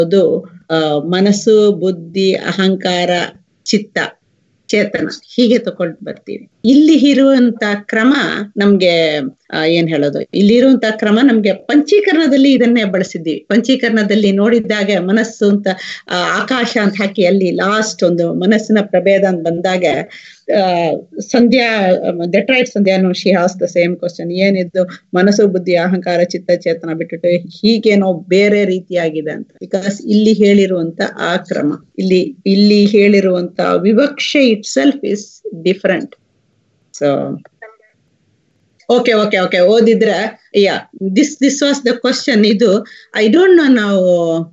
ಅದು ಮನಸ್ಸು, ಬುದ್ಧಿ, ಅಹಂಕಾರ, ಚಿತ್ತ, ಚೇತನ ಹೀಗೆ ತಗೊಂಡು ಬರ್ತೀವಿ. ಇಲ್ಲಿ ಇರುವಂತ ಕ್ರಮ ನಮ್ಗೆ ಏನ್ ಹೇಳೋದು, ಇಲ್ಲಿರುವಂತ ಕ್ರಮ ನಮ್ಗೆ ಪಂಚೀಕರಣದಲ್ಲಿ ಇದನ್ನೇ ಬಳಸಿದ್ದೀವಿ. ಪಂಚೀಕರಣದಲ್ಲಿ ನೋಡಿದಾಗ ಮನಸ್ಸು ಅಂತ ಆಕಾಶ ಅಂತ ಹಾಕಿ ಅಲ್ಲಿ ಲಾಸ್ಟ್ ಒಂದು ಮನಸ್ಸಿನ ಪ್ರಭೇದ ಅಂತ ಬಂದಾಗ ಸಂಧ್ಯಾ ಡೆಟ್ರಾಯ್ಟ್ ಸಂಧ್ಯಾನು she has the same question, ಏನಿದ್ದು ಮನಸ್ಸು, ಬುದ್ಧಿ, ಅಹಂಕಾರ, ಚಿತ್ತ, ಚೇತನ ಬಿಟ್ಟಿಟ್ಟು ಹೀಗೇನೋ ಬೇರೆ ರೀತಿಯಾಗಿದೆ ಅಂತ. ಬಿಕಾಸ್ ಇಲ್ಲಿ ಹೇಳಿರುವಂತ ಆ ಕ್ರಮ, ಇಲ್ಲಿ ಹೇಳಿರುವಂತ ವಿವಕ್ಷೆ itself is different. So okay ಓದಿದ್ರೆ ದಿಸ್ ವಾಸ್ ದ ಕ್ವಶನ್. ಇದು ಐ ಡೋಂಟ್ ನೋ, ನಾವು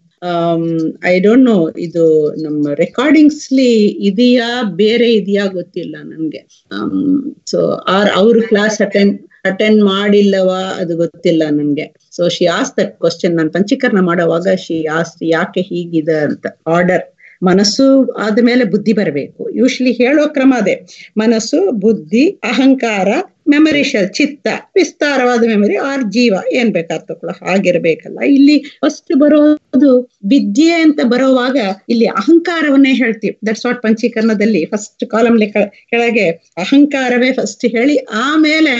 ಐ ಡೋಂಟ್ ನೋ ಇದು ನಮ್ಮ ರೆಕಾರ್ಡಿಂಗ್ಸ್ಲಿ ಇದೆಯಾ ಬೇರೆ ಇದೆಯಾ ಗೊತ್ತಿಲ್ಲ ನನ್ಗೆ. ಸೊ ಅವ್ರ ಕ್ಲಾಸ್ ಅಟೆಂಡ್ ಮಾಡಿಲ್ಲವಾ ಅದು ಗೊತ್ತಿಲ್ಲ ನನ್ಗೆ. ಸೊ ಶಿ ಆಸ್ ದಟ್ ಕ್ವಶನ್. ನಾನು ಪಂಚೀಕರಣ ಮಾಡೋವಾಗ ಶಿ ಆಸ್ಟ್ ಯಾಕೆ ಹೀಗಿದೆ ಅಂತ. ಆರ್ಡರ್ ಮನಸ್ಸು ಆದ್ಮೇಲೆ ಬುದ್ಧಿ ಬರಬೇಕು. ಯೂಶ್ವಲಿ ಹೇಳೋ ಕ್ರಮ ಅದೇ, ಮನಸ್ಸು, ಬುದ್ಧಿ, ಅಹಂಕಾರ, ಮೆಮರಿ ಶೆಲ್, ಚಿತ್ತ, ವಿಸ್ತಾರವಾದ ಮೆಮರಿ ಆರ್ ಜೀವ, ಏನ್ ಬೇಕಾದ್ ತಗೊಳ್ಳೋ ಹಾಗಿರ್ಬೇಕಲ್ಲ. ಇಲ್ಲಿ ಫಸ್ಟ್ ಬರೋದು ವಿದ್ಯೆ ಅಂತ ಬರೋವಾಗ ಇಲ್ಲಿ ಅಹಂಕಾರವನ್ನೇ ಹೇಳ್ತೀವಿ. ದಟ್ಸ್ ವಾಟ್ ಪಂಚೀಕರಣದಲ್ಲಿ ಫಸ್ಟ್ ಕಾಲಮ್ ಕೆಳಗೆ ಅಹಂಕಾರವೇ ಫಸ್ಟ್ ಹೇಳಿ, ಆಮೇಲೆ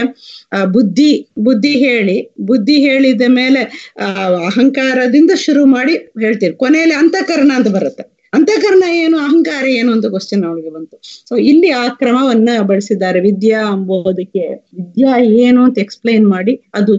ಬುದ್ಧಿ ಹೇಳಿದ ಮೇಲೆ ಅಹಂಕಾರದಿಂದ ಶುರು ಮಾಡಿ ಹೇಳ್ತೀವಿ. ಕೊನೆಯಲ್ಲಿ ಅಂತಃಕರಣ ಅಂತ ಬರುತ್ತೆ. ಅಂತಃಕರಣ ಏನು, ಅಹಂಕಾರ ಏನು ಅಂತ ಕ್ವಶನ್ ಅವಳಿಗೆ ಬಂತು. ಸೊ ಇಲ್ಲಿ ಆ ಕ್ರಮವನ್ನ ಬಳಸಿದ್ದಾರೆ. ವಿದ್ಯಾ ಎಂಬುದಕ್ಕೆ ವಿದ್ಯಾ ಏನು ಅಂತ ಎಕ್ಸ್ಪ್ಲೈನ್ ಮಾಡಿ, ಅದು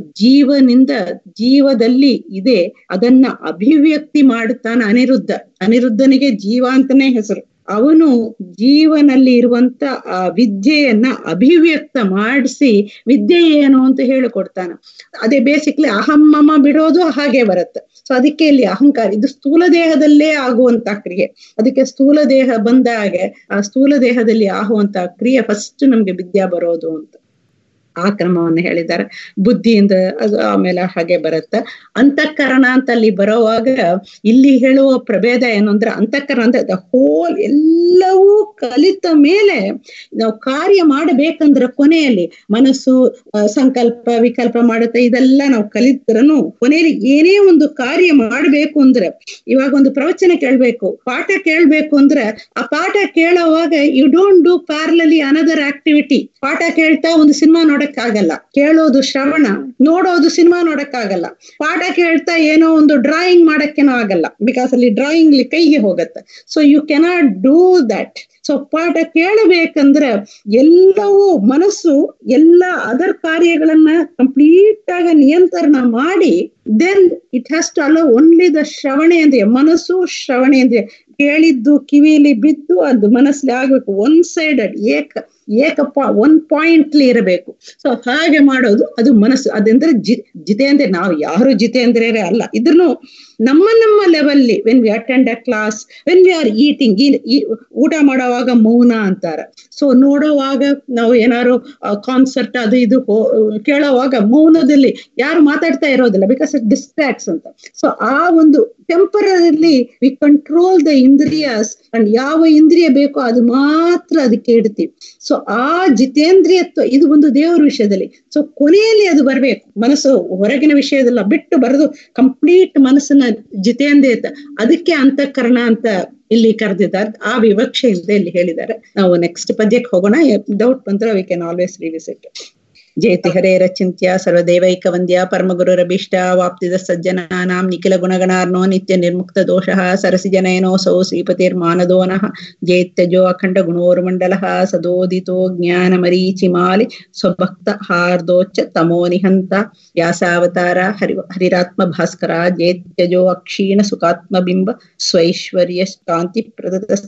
ಜೀವದಲ್ಲಿ ಇದೆ, ಅದನ್ನ ಅಭಿವ್ಯಕ್ತಿ ಮಾಡುತ್ತಾನೆ ಅನಿರುದ್ಧನಿಗೆ ಜೀವ ಅಂತಾನೆ ಹೆಸರು. ಅವನು ಜೀವನಲ್ಲಿ ಇರುವಂತ ಆ ವಿದ್ಯೆಯನ್ನ ಅಭಿವ್ಯಕ್ತ ಮಾಡಿಸಿ ವಿದ್ಯೆ ಏನು ಅಂತ ಹೇಳಿಕೊಡ್ತಾನೆ. ಅದೇ ಬೇಸಿಕ್ಲಿ ಅಹಮ್ಮಮ ಬಿಡೋದು ಹಾಗೆ ಬರುತ್ತೆ. ಸೊ ಅದಕ್ಕೆ ಇಲ್ಲಿ ಅಹಂಕಾರ, ಇದು ಸ್ಥೂಲ ದೇಹದಲ್ಲೇ ಆಗುವಂತ ಕ್ರಿಯೆ. ಅದಕ್ಕೆ ಸ್ಥೂಲ ದೇಹ ಬಂದಾಗೆ ಆ ಸ್ಥೂಲ ದೇಹದಲ್ಲಿ ಆಗುವಂತ ಕ್ರಿಯೆ ಫಸ್ಟ್ ನಮ್ಗೆ ವಿದ್ಯಾ ಬರೋದು ಅಂತ ಆ ಕ್ರಮವನ್ನು ಹೇಳಿದ್ದಾರೆ. ಬುದ್ಧಿಯಿಂದ ಅದು ಆಮೇಲೆ ಹಾಗೆ ಬರುತ್ತೆ. ಅಂತಃಕರಣ ಅಂತ ಅಲ್ಲಿ ಬರೋವಾಗ ಇಲ್ಲಿ ಹೇಳುವ ಪ್ರಭೇದ ಏನು ಅಂದ್ರೆ, ಅಂತಃಕರಣ ಅಂದ್ರೆ ದ ಹೋಲ್ ಎಲ್ಲವೂ ಕಲಿತ ಮೇಲೆ ನಾವು ಕಾರ್ಯ ಮಾಡಬೇಕಂದ್ರೆ ಕೊನೆಯಲ್ಲಿ ಮನಸ್ಸು ಸಂಕಲ್ಪ ವಿಕಲ್ಪ ಮಾಡುತ್ತೆ. ಇದೆಲ್ಲ ನಾವು ಕಲಿತ್ರನು ಕೊನೆಯಲ್ಲಿ ಏನೇ ಒಂದು ಕಾರ್ಯ ಮಾಡಬೇಕು ಅಂದ್ರೆ, ಇವಾಗ ಒಂದು ಪ್ರವಚನ ಕೇಳ್ಬೇಕು, ಪಾಠ ಕೇಳ್ಬೇಕು ಅಂದ್ರೆ ಆ ಪಾಠ ಕೇಳೋವಾಗ you don't do parallelly another activity. ಪಾಠ ಕೇಳ್ತಾ ಒಂದು ಸಿನಿಮಾ ನೋಡಕ್ಕಾಗಲ್ಲ, ಕೇಳೋದು ಶ್ರವಣ, ನೋಡೋದು ಸಿನಿಮಾ ನೋಡಕ್ಕಾಗಲ್ಲ. ಪಾಠ ಕೇಳ್ತಾ ಏನೋ ಒಂದು ಡ್ರಾಯಿಂಗ್ ಮಾಡಕ್ಕೇನೋ ಆಗಲ್ಲ, ಬಿಕಾಸ್ ಅಲ್ಲಿ ಡ್ರಾಯಿಂಗ್ ಕೈಗೆ ಹೋಗತ್ತೆ. So you cannot do that. So ಪಾಠ ಕೇಳಬೇಕಂದ್ರೆ ಎಲ್ಲವೂ ಮನಸ್ಸು ಎಲ್ಲ ಅದರ್ ಕಾರ್ಯಗಳನ್ನ ಕಂಪ್ಲೀಟ್ ಆಗಿ ನಿಯಂತ್ರಣ ಮಾಡಿ, then it has to allow only the ಶ್ರವಣೇಂದ್ರಿಯ. ಮನಸ್ಸು ಶ್ರವಣೇಂದ್ರಿಯ, ಕೇಳಿದ್ದು ಕಿವಿಲಿ ಬಿದ್ದು ಅದು ಮನಸ್ಸಲ್ಲಿ ಆಗ್ಬೇಕು. ಒನ್ ಸೈಡೆಡ್ ಒನ್ ಪಾಯಿಂಟ್ಲಿ ಇರಬೇಕು. ಸೊ ಹಾಗೆ ಮಾಡೋದು ಅದು ಮನಸ್ಸು. ಅದಂದ್ರೆ ಜಿತೇಂದ್ರ. ನಾವು ಯಾರು ಜಿತೇಂದ್ರರೇ ಅಲ್ಲ, ಇದ್ರೂ ನಮ್ಮ ಲೆವೆಲ್ಲಿ when we attend a class, when we are eating, ಊಟ ಮಾಡೋವಾಗ ಮೌನ ಅಂತಾರೆ. ಸೊ ನೋಡೋವಾಗ ನಾವು ಏನಾದ್ರು ಕಾನ್ಸರ್ಟ್ ಅದು ಇದು ಕೇಳೋವಾಗ ಮೌನದಲ್ಲಿ ಯಾರು ಮಾತಾಡ್ತಾ ಇರೋದಿಲ್ಲ, ಬಿಕಾಸ್ ಇಟ್ ಡಿಸ್ಟ್ರಾಕ್ಟ್ಸ್ ಅಂತ. ಸೊ ಆ ಒಂದು ಟೆಂಪರಲಿ ವಿ ಕಂಟ್ರೋಲ್ ದ ಇಂದ್ರಿಯಾಸ್, ಅಂಡ್ ಯಾವ ಇಂದ್ರಿಯ ಬೇಕೋ ಅದು ಮಾತ್ರ ಅದಕ್ಕೆ ಇಡ್ತೀವಿ. ಸೊ ಆ ಜಿತೇಂದ್ರಿಯತ್ವ ಇದು ಒಂದು ದೇವರ ವಿಷಯದಲ್ಲಿ. ಸೊ ಕೊನೆಯಲ್ಲಿ ಅದು ಬರ್ಬೇಕು. ಮನಸ್ಸು ಹೊರಗಿನ ವಿಷಯದಲ್ಲ ಬಿಟ್ಟು ಬರೆದು ಕಂಪ್ಲೀಟ್ ಮನಸ್ಸನ್ನ ಜಿತೇಂದ್ರಿಯತ, ಅದಕ್ಕೆ ಅಂತಃಕರಣ ಅಂತ ಇಲ್ಲಿ ಕರೆದಿದ್ದಾರೆ. ಆ ವಿವಕ್ಷೆಯಿಂದ ಇಲ್ಲಿ ಹೇಳಿದ್ದಾರೆ. ನಾವು ನೆಕ್ಸ್ಟ್ ಪದ್ಯಕ್ಕೆ ಹೋಗೋಣ. ಡೌಟ್ ಬಂದ್ರೆ ವಿ ಕ್ಯಾನ್ ಆಲ್ವೇಸ್ ರಿವಿಸಿಟ್. ಜಯತಿ ಹರೇರಚಿಂತ್ಯ ಸರ್ವದೇವೈಕ ವಂದ್ಯ ಪರಮಗುರುರಭೀಷ್ಟ ವಾಪ್ತಿದ ಸಜ್ಜನಾನಾಂ ನಿಖಿಲ ಗುಣಗಣಾರ್ನೋ ನಿತ್ಯ ನಿರ್ಮುಕ್ತ ದೋಷಃ ಸರಸಿಜನಯನೋಸೌ ಶ್ರೀಪತಿರ್ಮಾನದೋನಃ ಜೇತ್ಯಜೋ ಅಖಂಡ ಗುಣೋರ್ಮಂಡಲಃ ಸದೋದಿತೋ ಜ್ಞಾನಮರೀಚಿಮಾಲಿ ಸ್ವಭಕ್ತ ಹಾರ್ದೋಚ್ಚ ತಮೋ ನಿಹಂತ ವ್ಯಾಸಾವತಾರ ಹರಿರಾತ್ಮ ಭಾಸ್ಕರ ಜೇತ್ಯಜೋ ಅಕ್ಷೀಣ ಸುಖಾತ್ಮಬಿಂಬ ಸ್ವೈಶ್ವರ್ಯ ಕಾಂತಿ ಪ್ರದತ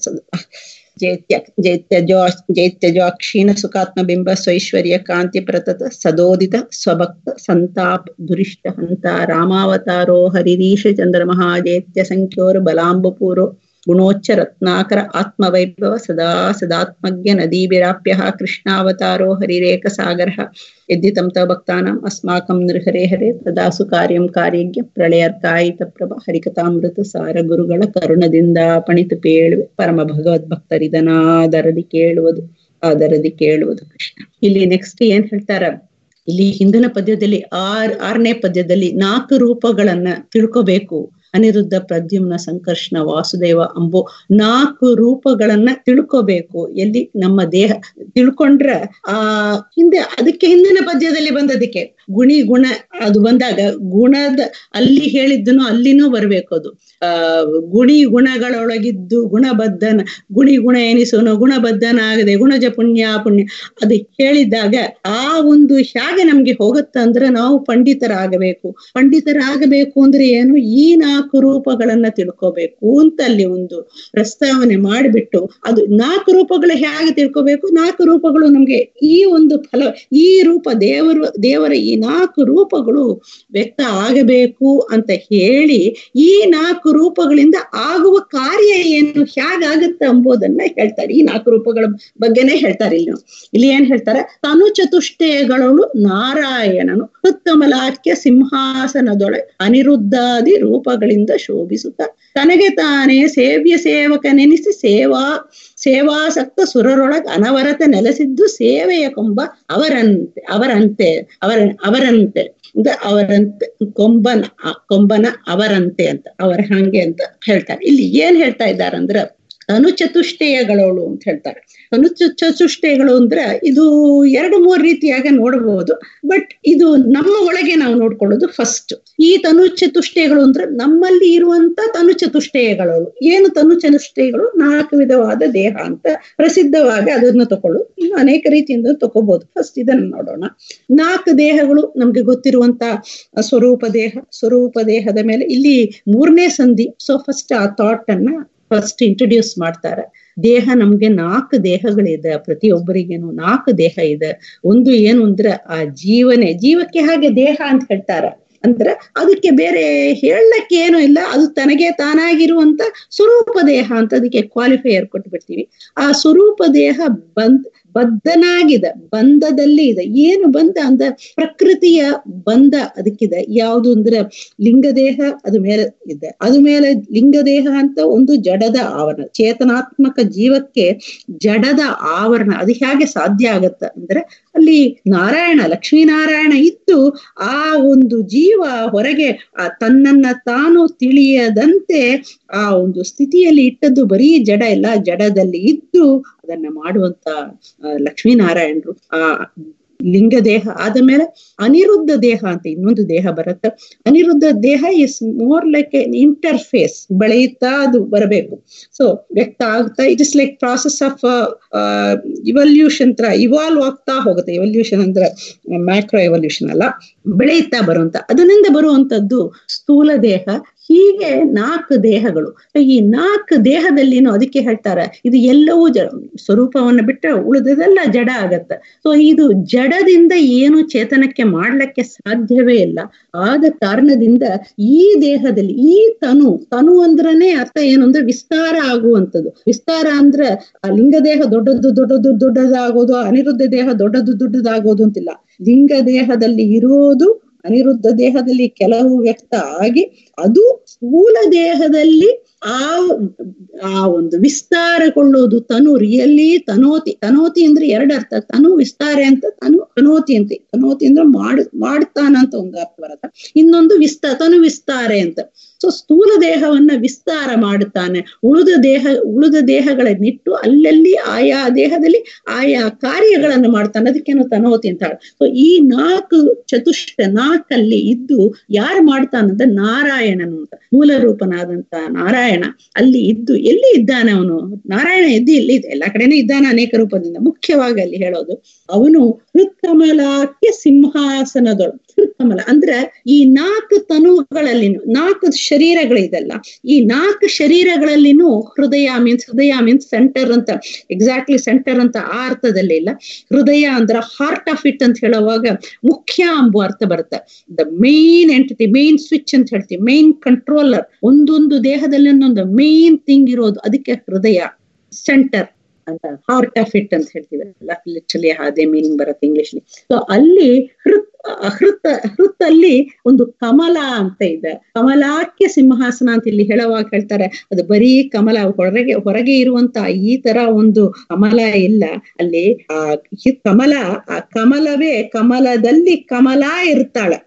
ಜೈತ್ಯಜೋ ಅಕ್ಷೀಣ ಸುಖಾತ್ಮಬಿಂಬ ಸ್ವೈಶ್ವರ್ಯ ಕಾಂತಿ ಪ್ರತತ ಸದೋದಿತ ಸ್ವಭಕ್ತ ಸಂತಾಪ ದುರಿಷ್ಟ ಹಂತ ರಾಮಾವತಾರೋ ಹರಿರೀಶ ಚಂದ್ರಮಃ ಜೈತ್ಯ ಸಂಖ್ಯೋರ್ ಬಲಾಂಬಪೂರೋ ಗುಣೋಚ್ಚ ರತ್ನಾಕರ ಆತ್ಮವೈಭವ ಸದಾತ್ಮಜ್ಞ ನದೀಭಿರಾಪ್ಯ ಕೃಷ್ಣಾವತಾರೋ ಹರಿರೇಕ ಸಾಗರ ಯದ್ದಿತಂ ತವ ಭಕ್ತಾನಾಂ ಅಸ್ಮಾಕಂ ನೃಹರೇ ಹರೇ ತದಾಸು ಕಾರ್ಯಂ ಕಾರ್ಯಜ್ಞ ಪ್ರಳಯರ್ಕಾಯಿತ ಪ್ರಭ ಹರಿಕಥಾಮೃತ ಸಾರ ಗುರುಗಳ ಕರುಣದಿಂದ ಪಣಿತು ಪೇಳುವೆ ಪರಮ ಭಗವದ್ಭಕ್ತರಿದನಾದರದಿ ಕೇಳುವುದು ಕೃಷ್ಣ. ಇಲ್ಲಿ ನೆಕ್ಸ್ಟ್ ಏನ್ ಹೇಳ್ತಾರ, ಇಲ್ಲಿ ಹಿಂದಿನ ಪದ್ಯದಲ್ಲಿ 6ನೇ ಪದ್ಯದಲ್ಲಿ 4 ರೂಪಗಳನ್ನ ತಿಳ್ಕೋಬೇಕು ಅನಿರುದ್ಧ, ಪ್ರದ್ಯುಮ್ನ, ಸಂಕರ್ಷಣ, ವಾಸುದೇವ ಅಂಬೋ 4 ರೂಪಗಳನ್ನ ತಿಳ್ಕೋಬೇಕು. ಎಲ್ಲಿ ನಮ್ಮ ದೇಹ ತಿಳ್ಕೊಂಡ್ರೆ ಹಿಂದೆ ಅದಕ್ಕೆ ಹಿಂದಿನ ಪದ್ಯದಲ್ಲಿ ಬಂದದಕ್ಕೆ ಗುಣ ಅದು ಬಂದಾಗ ಗುಣದ ಅಲ್ಲಿ ಹೇಳಿದ್ದನು ಅಲ್ಲಿನೂ ಬರ್ಬೇಕು. ಅದು ಗುಣಗಳೊಳಗಿದ್ದು ಗುಣಬದ್ಧನ ಗುಣ ಎನಿಸೋನು ಗುಣಬದ್ಧನಾಗದೆ ಗುಣಜ ಪುಣ್ಯ ಅದು ಹೇಳಿದಾಗ ಆ ಒಂದು ಹೇಗೆ ನಮ್ಗೆ ಹೋಗುತ್ತ ಅಂದ್ರೆ ನಾವು ಪಂಡಿತರಾಗಬೇಕು ಅಂದ್ರೆ ಏನು, ಈ 4 ರೂಪಗಳನ್ನ ತಿಳ್ಕೋಬೇಕು ಅಂತ ಅಲ್ಲಿ ಒಂದು ಪ್ರಸ್ತಾವನೆ ಮಾಡಿಬಿಟ್ಟು, ಅದು 4 ರೂಪಗಳು ಹೇಗೆ ತಿಳ್ಕೋಬೇಕು, 4 ರೂಪಗಳು ನಮ್ಗೆ ಈ ಒಂದು ಫಲ, ಈ ರೂಪ ದೇವರ ಈ 4 ರೂಪಗಳು ವ್ಯಕ್ತ ಆಗಬೇಕು ಅಂತ ಹೇಳಿ ಈ 4 ರೂಪಗಳಿಂದ ಆಗುವ ಕಾರ್ಯ ಏನು, ಹೇಗಾಗುತ್ತೆ ಎಂಬುದನ್ನ ಹೇಳ್ತಾರೆ. ಈ 4 ರೂಪಗಳ ಬಗ್ಗೆನೇ ಹೇಳ್ತಾರೆ. ಇಲ್ಲಿ ಏನ್ ಹೇಳ್ತಾರೆ, ತನು ಚತುಷ್ಟಯಗಳು ನಾರಾಯಣನು ಹೃತ್ಕಮಲಾಖ್ಯ ಸಿಂಹಾಸನದೊಳೆ ಅನಿರುದ್ಧಾದಿ ರೂಪಗಳಿಂದ ಶೋಭಿಸುತ್ತ ತನಗೆ ತಾನೇ ಸೇವ್ಯ ಸೇವಕನೆನಿಸಿ ಸೇವಾಸಕ್ತ ಸುರರೊಳಗೆ ಅನವರತ ನೆಲೆಸಿದ್ದು ಸೇವೆಯ ಕೊಂಬ ಅವರಂತೆ ಕೊಂಬನ ಅವರಂತೆ ಅಂತ ಅವರ ಹಂಗೆ ಅಂತ ಹೇಳ್ತಾರೆ. ಇಲ್ಲಿ ಏನ್ ಹೇಳ್ತಾ ಇದ್ದಾರೆ ಅಂದ್ರೆ ಅನುಚತುಷ್ಟಯಗಳು ಅಂತ ಹೇಳ್ತಾರೆ. ಅನುಚತುಷ್ಟಯಗಳು ಅಂದ್ರೆ ಇದು 2-3 ರೀತಿಯಾಗಿ ನೋಡಬಹುದು. ಬಟ್ ಇದು ನಮ್ಮ ಒಳಗೆ ನಾವು ನೋಡ್ಕೊಳ್ಳೋದು ಫಸ್ಟ್. ಈ ತನುಚತುಷ್ಟಯಗಳು ಅಂದ್ರೆ ನಮ್ಮಲ್ಲಿ ಇರುವಂತ ತನುಚತುಷ್ಟಯಗಳು ಏನು. ತನುಚತುಷ್ಟಯಗಳು 4 ವಿಧವಾದ ದೇಹ ಅಂತ ಪ್ರಸಿದ್ಧವಾಗಿ ಅದನ್ನ ತಕೊಳ್ಳು, ಇನ್ನು ಅನೇಕ ರೀತಿಯಿಂದ ತಗೋಬಹುದು. ಫಸ್ಟ್ ಇದನ್ನ ನೋಡೋಣ. 4 ದೇಹಗಳು ನಮ್ಗೆ ಗೊತ್ತಿರುವಂತ ಸ್ವರೂಪ ದೇಹದ ಮೇಲೆ ಇಲ್ಲಿ 3ನೇ ಸಂಧಿ. ಸೊ ಫಸ್ಟ್ ಆ ಥಾಟ್ ಅನ್ನ ಫಸ್ಟ್ ಇಂಟ್ರೊಡ್ಯೂಸ್ ಮಾಡ್ತಾರೆ. ದೇಹ ನಮ್ಗೆ 4 ದೇಹಗಳಿದೆ, ಪ್ರತಿಯೊಬ್ಬರಿಗೇನು 4 ದೇಹ ಇದೆ. ಒಂದು ಏನು ಅಂದ್ರೆ ಆ ಜೀವಕ್ಕೆ ಹಾಗೆ ದೇಹ ಅಂತ ಹೇಳ್ತಾರೆ. ಅಂದ್ರೆ ಅದಕ್ಕೆ ಬೇರೆ ಹೇಳಕ್ಕೆ ಏನು ಇಲ್ಲ, ಅದು ತನಗೆ ತಾನಾಗಿರುವಂತ ಸ್ವರೂಪ ದೇಹ ಅಂತ ಅದಕ್ಕೆ ಕ್ವಾಲಿಫೈಯರ್ ಕೊಟ್ಬಿಡ್ತೀವಿ. ಆ ಸ್ವರೂಪ ದೇಹ ಬದ್ಧನಾಗಿದೆ, ಬಂಧದಲ್ಲಿ ಇದೆ. ಏನು ಬಂಧ ಅಂದ್ರೆ ಪ್ರಕೃತಿಯ ಬಂಧ ಅದಕ್ಕಿದೆ. ಯಾವುದು ಅಂದ್ರೆ ಲಿಂಗದೇಹ ಅದು ಮೇಲೆ ಇದೆ. ಅದು ಮೇಲೆ ಲಿಂಗದೇಹ ಅಂತ ಒಂದು ಜಡದ ಆವರಣ, ಚೇತನಾತ್ಮಕ ಜೀವಕ್ಕೆ ಜಡದ ಆವರಣ. ಅದು ಹೇಗೆ ಸಾಧ್ಯ ಆಗತ್ತ ಅಂದ್ರೆ ಅಲ್ಲಿ ಲಕ್ಷ್ಮೀನಾರಾಯಣ ಇದ್ದು ಆ ಒಂದು ಜೀವ ಹೊರಗೆ ತನ್ನನ್ನ ತಾನು ತಿಳಿಯದಂತೆ ಆ ಒಂದು ಸ್ಥಿತಿಯಲ್ಲಿ ಇಟ್ಟದ್ದು ಬರೀ ಜಡ ಇಲ್ಲ, ಜಡದಲ್ಲಿ ಇದ್ದು ಅದನ್ನ ಮಾಡುವಂತ ಲಕ್ಷ್ಮೀನಾರಾಯಣರು. ಆ ಲಿಂಗ ದೇಹ ಆದ ಮೇಲೆ ಅನಿರುದ್ಧ ದೇಹ ಅಂತ ಇನ್ನೊಂದು ದೇಹ ಬರುತ್ತೆ. ಅನಿರುದ್ಧ ದೇಹ is more like an interface, ಬೆಳೆಯುತ್ತಾ ಅದು ಬರಬೇಕು. ಸೊ ವ್ಯಕ್ತ ಆಗ್ತಾ it is like process of evolution ತರ ಇವಾಲ್ವ್ ಆಗ್ತಾ ಹೋಗುತ್ತೆ. ಇವಲ್ಯೂಷನ್ ಅಂದ್ರೆ ಮ್ಯಾಕ್ರೋ ಎವಲ್ಯೂಷನ್ ಅಲ್ಲ, ಬೆಳೆಯುತ್ತಾ ಬರುವಂತ ಅದರಿಂದ ಬರುವಂತದ್ದು ಸ್ಥೂಲ ದೇಹ. ಹೀಗೆ 4 ದೇಹಗಳು. ಈ 4 ದೇಹದಲ್ಲಿನೂ ಅದಕ್ಕೆ ಹೇಳ್ತಾರೆ ಇದು ಎಲ್ಲವೂ ಸ್ವರೂಪವನ್ನು ಬಿಟ್ಟರೆ ಉಳಿದದೆಲ್ಲ ಜಡ ಆಗತ್ತೆ. ಸೊ ಇದು ಜಡದಿಂದ ಏನು ಚೇತನಕ್ಕೆ ಮಾಡ್ಲಿಕ್ಕೆ ಸಾಧ್ಯವೇ ಇಲ್ಲ. ಆದ ಕಾರಣದಿಂದ ಈ ದೇಹದಲ್ಲಿ ಈ ತನು ಅಂದ್ರನೇ ಅರ್ಥ ಏನು ಅಂದ್ರೆ ವಿಸ್ತಾರ ಆಗುವಂಥದ್ದು. ವಿಸ್ತಾರ ಅಂದ್ರೆ ಆ ಲಿಂಗ ದೇಹ ದೊಡ್ಡದಾಗೋದು, ಅನಿರುದ್ಧ ದೇಹ ದೊಡ್ಡದಾಗೋದು ಅಂತಿಲ್ಲ. ಲಿಂಗ ದೇಹದಲ್ಲಿ ಇರೋದು ಅನಿರುದ್ಧ ದೇಹದಲ್ಲಿ ಕೆಲವು ವ್ಯಕ್ತ ಆಗಿ ಅದು ಸ್ಥೂಲ ದೇಹದಲ್ಲಿ ಆ ಒಂದು ವಿಸ್ತಾರಗೊಳ್ಳೋದು. ತನು ರಿಯಲಿ ತನೋತಿ ಅಂದ್ರೆ 2 ಅರ್ಥ. ತನು ವಿಸ್ತಾರ ಅಂತ, ತನೋತಿ ಅಂದ್ರೆ ಮಾಡ್ತಾನಂತ ಒಂದು ಅರ್ಥ ಬರುತ್ತೆ. ಇನ್ನೊಂದು ತನು ವಿಸ್ತಾರೆ ಅಂತ. ಸೊ ಸ್ಥೂಲ ದೇಹವನ್ನ ವಿಸ್ತಾರ ಮಾಡುತ್ತಾನೆ. ಉಳಿದ ದೇಹಗಳನ್ನಿಟ್ಟು ಅಲ್ಲಲ್ಲಿ ಆಯಾ ದೇಹದಲ್ಲಿ ಆಯಾ ಕಾರ್ಯಗಳನ್ನು ಮಾಡ್ತಾನೆ. ಅದಕ್ಕೇನು ತನೋತಿ ಅಂತ. ಸೊ ಈ 4 ಇದ್ದು ಯಾರು ಮಾಡ್ತಾನಂತ ನಾರಾಯಣನು ಅಂತ, ಮೂಲ ರೂಪನಾದಂತ ನಾರಾಯಣ ಅಲ್ಲಿ ಇದ್ದು. ಎಲ್ಲಿ ಇದ್ದಾನೆ ಅವನು? ನಾರಾಯಣ ಎಲ್ಲಿ ಎಲ್ಲಾ ಕಡೆನೂ ಇದ್ದಾನೆ ಅನೇಕ ರೂಪದಿಂದ. ಮುಖ್ಯವಾಗಿ ಅಲ್ಲಿ ಹೇಳೋದು ಅವನು ಹೃತ್ಕಮಲಾಖ್ಯ ಸಿಂಹಾಸನದೊಳು. ಹೃತ್ಕಮಲ ಅಂದ್ರೆ ಈ 4 ತನುಗಳಲ್ಲಿನೂ 4 ಶರೀರಗಳಿದೆಲ್ಲ, ಈ 4 ಶರೀರಗಳಲ್ಲಿನೂ ಹೃದಯ ಮೀನ್ಸ್ ಸೆಂಟರ್ ಅಂತ, ಎಕ್ಸಾಕ್ಟ್ಲಿ ಸೆಂಟರ್ ಅಂತ ಆ ಅರ್ಥದಲ್ಲಿ ಇಲ್ಲ. ಹೃದಯ ಅಂದ್ರೆ ಹಾರ್ಟ್ ಆಫ್ ಇಟ್ ಅಂತ ಹೇಳುವಾಗ ಮುಖ್ಯ ಎಂಬ ಅರ್ಥ ಬರುತ್ತೆ. The main entity, main switch ಅಂತ ಹೇಳ್ತೀವಿ, ಮೇನ್ ಕಂಟ್ರೋಲರ್. ಒಂದೊಂದು ದೇಹದಲ್ಲಿ ಒಂದೊಂದು ಮೇನ್ ಥಿಂಗ್ ಇರೋದು, ಅದಕ್ಕೆ ಹೃದಯ ಸೆಂಟರ್ ಅಂತ, ಹಾರ್ಟ್ ಆಫ್ ಇಟ್ ಅಂತ ಹೇಳ್ತೀವಿ. ಲಿಟ್ರಲಿ ಅದೇ ಮೀನಿಂಗ್ ಬರುತ್ತೆ ಇಂಗ್ಲಿಷ್ಲಿ. ಸೊ ಅಲ್ಲಿ ಹೃತ್ತಲ್ಲಿ ಒಂದು ಕಮಲ ಅಂತ ಇದೆ. ಕಮಲಾಖ್ಯ ಸಿಂಹಾಸನ ಅಂತ ಇಲ್ಲಿ ಹೇಳುವಾಗ ಹೇಳ್ತಾರೆ. ಅದು ಬರೀ ಕಮಲ, ಹೊರಗೆ ಇರುವಂತ ಈ ತರ ಒಂದು ಕಮಲ ಇಲ್ಲ ಅಲ್ಲಿ. ಆ ಕಮಲವೇ, ಕಮಲದಲ್ಲಿ ಕಮಲ ಇರ್ತಾಳೆ.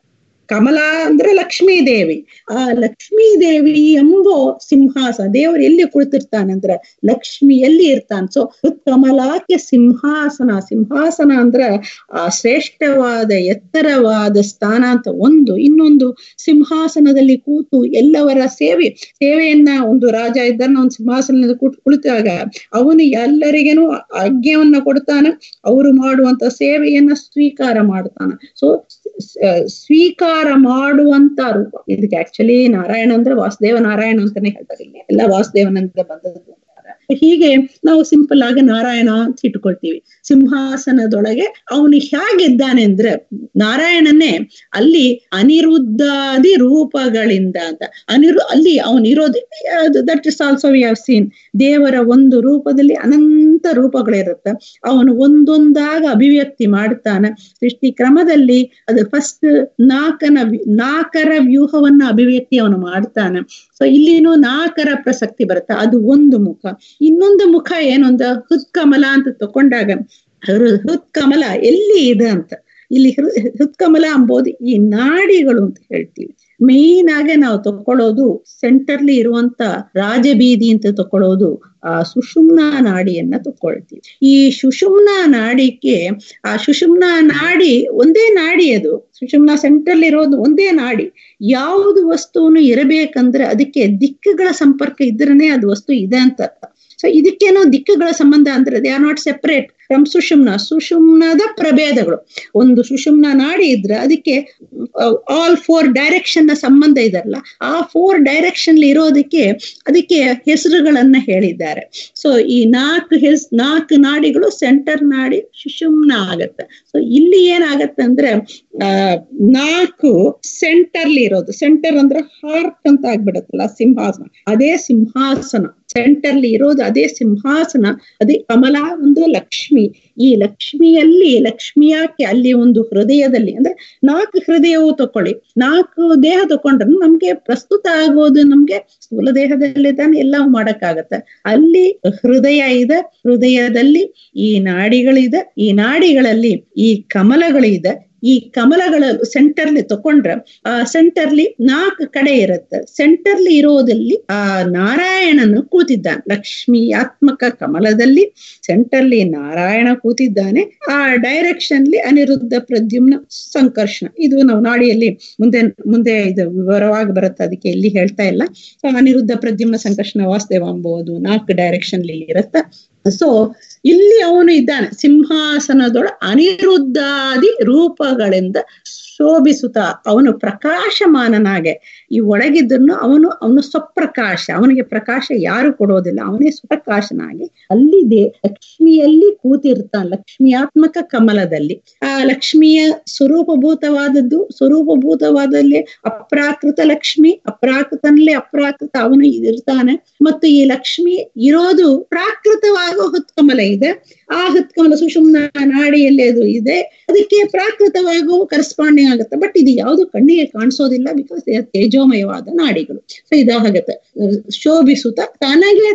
ಕಮಲ ಅಂದ್ರೆ ಲಕ್ಷ್ಮೀ ದೇವಿ. ಆ ಲಕ್ಷ್ಮೀ ದೇವಿ ಎಂಬೋ ಸಿಂಹಾಸನ, ದೇವರು ಎಲ್ಲಿ ಕುಳಿತಿರ್ತಾನೆ ಅಂದ್ರೆ ಲಕ್ಷ್ಮಿ ಎಲ್ಲಿ ಇರ್ತಾನೆ. ಸೊ ಕಮಲಾಕ್ಕೆ ಸಿಂಹಾಸನ, ಸಿಂಹಾಸನ ಅಂದ್ರೆ ಆ ಶ್ರೇಷ್ಠವಾದ ಎತ್ತರವಾದ ಸ್ಥಾನ ಅಂತ ಒಂದು. ಇನ್ನೊಂದು, ಸಿಂಹಾಸನದಲ್ಲಿ ಕೂತು ಎಲ್ಲವರ ಸೇವೆಯನ್ನ, ಒಂದು ರಾಜ ಇದ್ದಾನ, ಒಂದು ಸಿಂಹಾಸನದಲ್ಲಿ ಕುಳಿತಾಗ ಅವನು ಎಲ್ಲರಿಗೇನು ಆಜ್ಞೆಯನ್ನ ಕೊಡ್ತಾನೆ, ಅವರು ಮಾಡುವಂತ ಸೇವೆಯನ್ನ ಸ್ವೀಕಾರ ಮಾಡ್ತಾನೆ. ಸೊ ಸ್ವೀಕಾರ ಮಾಡುವಂತ ರೂಪ ಇದಕ್ಕೆ. ಆಕ್ಚುಲಿ ನಾರಾಯಣ ಅಂದ್ರೆ ವಾಸುದೇವ ನಾರಾಯಣ ಅಂತಾನೆ ಹೇಳ್ತಾರೆ, ಇಲ್ಲಿ ಎಲ್ಲ ವಾಸುದೇವನಿಂದ ಬಂದದ್ದು. ಹೀಗೆ ನಾವು ಸಿಂಪಲ್ ಆಗಿ ನಾರಾಯಣ ಅಂತ ಇಟ್ಕೊಳ್ತೀವಿ. ಸಿಂಹಾಸನದೊಳಗೆ ಅವನು ಹೇಗಿದ್ದಾನೆ ಅಂದ್ರೆ, ನಾರಾಯಣನೇ ಅಲ್ಲಿ ಅನಿರುದ್ಧಾದಿ ರೂಪಗಳಿಂದ ಅಂತ ಅಲ್ಲಿ ಅವನಿರೋದು. That is also we have seen. ದೇವರ ಒಂದು ರೂಪದಲ್ಲಿ ಅನಂತ ರೂಪಗಳಿರುತ್ತೆ. ಅವನು ಒಂದೊಂದಾಗ ಅಭಿವ್ಯಕ್ತಿ ಮಾಡ್ತಾನೆ. ಸೃಷ್ಟಿ ಕ್ರಮದಲ್ಲಿ ಅದು ಫಸ್ಟ್ ನಾಲ್ಕರ ವ್ಯೂಹವನ್ನ ಅಭಿವ್ಯಕ್ತಿ ಅವನು ಮಾಡ್ತಾನೆ. ಸೊ ಇಲ್ಲಿನೂ 4ರ ಪ್ರಸಕ್ತಿ ಬರುತ್ತೆ. ಅದು ಒಂದು ಮುಖ. ಇನ್ನೊಂದು ಮುಖ ಏನು ಅಂತ, ಹೃತ್ಕಮಲ ಅಂತ ತಕೊಂಡಾಗ, ಹೃತ್ಕಮಲ ಎಲ್ಲಿ ಇದೆ ಅಂತ, ಇಲ್ಲಿ ಹೃತ್ಕಮಲ ಅಂಬೋದು ಈ ನಾಡಿಗಳು ಅಂತ ಹೇಳ್ತೀವಿ. ಮೇನ್ ಆಗಿ ನಾವು ತಕೊಳ್ಳೋದು ಸೆಂಟರ್ಲಿ ಇರುವಂತ ರಾಜಬೀದಿ ಅಂತ ತಕೊಳ್ಳೋದು ಆ ಸುಷುಮ್ನಾ ನಾಡಿಯನ್ನ ತಕೊಳ್ತೀವಿ. ಈ ಸುಷುಮ್ನಾ ನಾಡಿಗೆ, ಆ ಸುಷುಮ್ನಾ ನಾಡಿ ಒಂದೇ ನಾಡಿ, ಅದು ಸುಷುಮ್ನಾ ಸೆಂಟ್ರಲ್ ಇರೋದು ಒಂದೇ ನಾಡಿ. ಯಾವುದು ವಸ್ತುವನ್ನು ಇರಬೇಕಂದ್ರೆ ಅದಕ್ಕೆ ದಿಕ್ಕುಗಳ ಸಂಪರ್ಕ ಇದ್ರೇನೆ ಅದು ವಸ್ತು ಇದೆ ಅಂತ. ಸೊ ಇದಕ್ಕೇನೋ ದಿಕ್ಕುಗಳ ಸಂಬಂಧ ಅಂದ್ರೆ they are not separate from Sushumna. ಸುಷುಮ್ನದ ಪ್ರಭೇದಗಳು. ಒಂದು ಸುಷುಮ್ನ ನಾಡಿ ಇದ್ರೆ ಅದಕ್ಕೆ ಆಲ್ 4 ಡೈರೆಕ್ಷನ್ ನ ಸಂಬಂಧ ಇದಲ್ಲ, ಆ 4 ಡೈರೆಕ್ಷನ್ ಇರೋದಕ್ಕೆ ಅದಕ್ಕೆ ಹೆಸರುಗಳನ್ನ ಹೇಳಿದ್ದಾರೆ. ಸೊ ಈ 4 ನಾಡಿಗಳು ಸೆಂಟರ್ ನಾಡಿ ಸುಷುಮ್ನ ಆಗತ್ತೆ. ಸೊ ಇಲ್ಲಿ ಏನಾಗತ್ತೆ ಅಂದ್ರೆ 4 ಸೆಂಟರ್ಲಿ ಇರೋದು. ಸೆಂಟರ್ ಅಂದ್ರೆ ಹಾರ್ಟ್ ಅಂತ ಆಗ್ಬಿಡತ್ತಲ್ಲ ಸಿಂಹಾಸನ, ಅದೇ ಸಿಂಹಾಸನ ಸೆಂಟರ್ಲಿ ಇರೋದು, ಅದೇ ಸಿಂಹಾಸನ, ಅದೇ ಕಮಲ ಒಂದು ಲಕ್ಷ್ಮಿ. ಈ ಲಕ್ಷ್ಮಿಯಲ್ಲಿ ಲಕ್ಷ್ಮಿಯಾಕೆ ಅಲ್ಲಿ ಒಂದು ಹೃದಯದಲ್ಲಿ ಅಂದ್ರೆ 4 ಹೃದಯವು ತಕೊಳ್ಳಿ, 4 ದೇಹ ತಕೊಂಡ್ರೆ ನಮ್ಗೆ ಪ್ರಸ್ತುತ ಆಗೋದು ನಮ್ಗೆ ಸ್ಥೂಲ ದೇಹದಲ್ಲಿ ತಾನೆ ಎಲ್ಲ ಮಾಡಕ್ಕಾಗತ್ತೆ. ಅಲ್ಲಿ ಹೃದಯ ಇದೆ, ಹೃದಯದಲ್ಲಿ ಈ ನಾಡಿಗಳಿದೆ, ಈ ನಾಡಿಗಳಲ್ಲಿ ಈ ಕಮಲಗಳಿದೆ. ಈ ಕಮಲಗಳ ಸೆಂಟರ್ಲಿ ತಕೊಂಡ್ರೆ ಆ ಸೆಂಟರ್ಲಿ 4 ಕಡೆ ಇರುತ್ತೆ. ಸೆಂಟರ್ಲಿ ಇರೋದಲ್ಲಿ ಆ ನಾರಾಯಣನು ಕೂತಿದ್ದಾನೆ. ಲಕ್ಷ್ಮಿಯಾತ್ಮಕ ಕಮಲದಲ್ಲಿ ಸೆಂಟರ್ಲಿ ನಾರಾಯಣ ಕೂತಿದ್ದಾನೆ. ಆ ಡೈರೆಕ್ಷನ್ಲಿ ಅನಿರುದ್ಧ ಪ್ರದ್ಯುಮ್ನ ಸಂಕರ್ಷಣ. ಇದು ನಾವು ನಾಡಿಯಲ್ಲಿ ಮುಂದೆ ಇದು ವಿವರವಾಗಿ ಬರುತ್ತೆ, ಅದಕ್ಕೆ ಇಲ್ಲಿ ಹೇಳ್ತಾ ಇಲ್ಲ. ಅನಿರುದ್ಧ ಪ್ರದ್ಯುಮ್ನ ಸಂಕರ್ಷಣ ವಾಸುದೇವ ಎಂಬುದು 4 ಡೈರೆಕ್ಷನ್ಲಿ ಇರುತ್ತೆ. ಸೊ ಇಲ್ಲಿ ಅವನು ಇದ್ದಾನೆ ಸಿಂಹಾಸನದೊಳ ಅನಿರುದ್ಧಾದಿ ರೂಪಗಳಿಂದ ಶೋಭಿಸುತ್ತ, ಅವನು ಪ್ರಕಾಶಮಾನನಾಗೆ ಈ ಒಳಗಿದ್ದನ್ನು ಅವನು ಸ್ವಪ್ರಕಾಶ. ಅವನಿಗೆ ಪ್ರಕಾಶ ಯಾರು ಕೊಡೋದಿಲ್ಲ, ಅವನೇ ಸ್ವಪ್ರಕಾಶನಾಗಿ ಅಲ್ಲಿದೆ ಲಕ್ಷ್ಮಿಯಲ್ಲಿ ಕೂತಿರ್ತಾನೆ. ಲಕ್ಷ್ಮಿಯಾತ್ಮಕ ಕಮಲದಲ್ಲಿ ಆ ಲಕ್ಷ್ಮಿಯ ಸ್ವರೂಪಭೂತವಾದಲ್ಲಿ ಅಪ್ರಾಕೃತ ಲಕ್ಷ್ಮಿ, ಅಪ್ರಾಕೃತನಲ್ಲೇ ಅಪ್ರಾಕೃತ ಅವನು ಇರ್ತಾನೆ. ಮತ್ತು ಈ ಲಕ್ಷ್ಮಿ ಇರೋದು ಪ್ರಾಕೃತವಾಗೋ ಹೃತ್ಕಮಲ ಇದೆ. ಆ ಹೃತ್ಕಮಲ ಸುಷುಮ್ನ ನಾಡಿಯಲ್ಲಿ ಅದು ಇದೆ, ಅದಕ್ಕೆ ಪ್ರಾಕೃತವಾಗೋ ಕರೆಸ್ಪಾಂಡಿಂಗ್ ಆಗುತ್ತೆ. ಬಟ್ ಇದು ಯಾವುದು ಕಣ್ಣಿಗೆ ಕಾಣಿಸೋದಿಲ್ಲ, ಬಿಕಾಸ್ ತೇಜೋಮಯವಾದ ನಾಡಿಗಳು. ಸೊ ಇದಾಗತ್ತೆ ಶೋಭಿಸುತ್ತ ತನಗೆ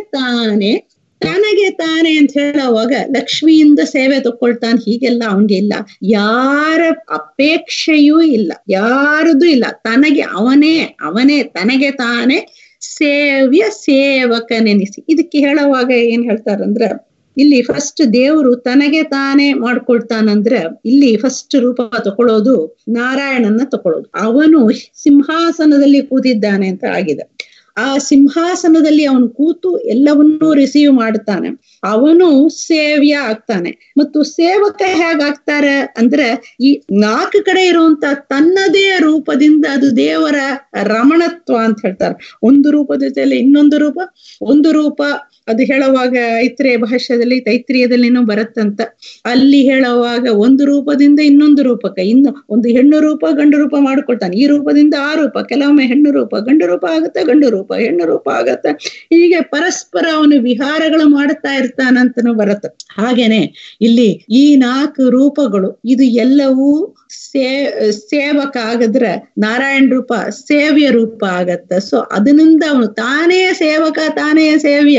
ತಾನೇ ಅಂತ ಹೇಳುವಾಗ ಲಕ್ಷ್ಮಿಯಿಂದ ಸೇವೆ ತಕೊಳ್ತಾನೆ. ಹೀಗೆಲ್ಲ ಅವನಿಗೆ ಇಲ್ಲ, ಯಾರ ಅಪೇಕ್ಷೆಯೂ ಇಲ್ಲ, ಯಾರದು ಇಲ್ಲ. ತನಗೆ ಅವನೇ ತನಗೆ ತಾನೇ ಸೇವ್ಯ ಸೇವಕನೆನಿಸಿ. ಇದಕ್ಕೆ ಹೇಳುವಾಗ ಏನ್ ಹೇಳ್ತಾರಂದ್ರ, ಇಲ್ಲಿ ಫಸ್ಟ್ ದೇವರು ತನಗೆ ತಾನೇ ಮಾಡ್ಕೊಳ್ತಾನಂದ್ರ ಇಲ್ಲಿ ಫಸ್ಟ್ ರೂಪ ತಕೊಳ್ಳೋದು ನಾರಾಯಣನ ತಕೊಳ್ಳೋದು. ಅವನು ಸಿಂಹಾಸನದಲ್ಲಿ ಕೂತಿದ್ದಾನೆ ಅಂತ ಆಗಿದೆ. ಆ ಸಿಂಹಾಸನದಲ್ಲಿ ಅವನು ಕೂತು ಎಲ್ಲವನ್ನೂ ರಿಸೀವ್ ಮಾಡ್ತಾನೆ. ಅವನು ಸೇವ್ಯ ಆಗ್ತಾನೆ. ಮತ್ತು ಸೇವಕ ಹೇಗಾಗ್ತಾರೆ ಅಂದ್ರೆ ಈ 4 ಕಡೆ ಇರುವಂತ ತನ್ನದೇ ರೂಪದಿಂದ, ಅದು ದೇವರ ರಮಣತ್ವ ಅಂತ ಹೇಳ್ತಾರೆ. ಒಂದು ರೂಪದ ಜೊತೆಯಲ್ಲಿ ಒಂದು ರೂಪ ಅದು ಹೇಳುವಾಗ ಐತ್ರೇಯ ಭಾಷ್ಯದಲ್ಲಿ ತೈತ್ರಿಯದಲ್ಲಿನೂ ಬರುತ್ತಂತ. ಅಲ್ಲಿ ಹೇಳುವಾಗ ಒಂದು ರೂಪದಿಂದ ಇನ್ನೊಂದು ರೂಪಕ್ಕೆ ಒಂದು ಹೆಣ್ಣು ರೂಪ ಗಂಡು ರೂಪ ಮಾಡ್ಕೊಳ್ತಾನೆ. ಈ ರೂಪದಿಂದ ಆ ರೂಪ, ಕೆಲವೊಮ್ಮೆ ಹೆಣ್ಣು ರೂಪ ಗಂಡು ರೂಪ ಆಗುತ್ತೆ, ಗಂಡು ರೂಪ ಹೆಣ್ಣು ರೂಪ ಆಗತ್ತೆ. ಹೀಗೆ ಪರಸ್ಪರ ಅವನು ವಿಹಾರಗಳು ಮಾಡ್ತಾ ಇರ್ತಾನಂತನೂ ಬರುತ್ತೆ. ಹಾಗೇನೆ ಇಲ್ಲಿ ಈ 4 ರೂಪಗಳು ಇದು ಎಲ್ಲವೂ ಸೇವಕ ಆಗಿದ್ರೆ ನಾರಾಯಣ ರೂಪ ಸೇವ್ಯ ರೂಪ ಆಗತ್ತೆ. ಸೊ ಅದರಿಂದ ಅವನು ತಾನೇ ಸೇವಕ ತಾನೇ ಸೇವ್ಯ.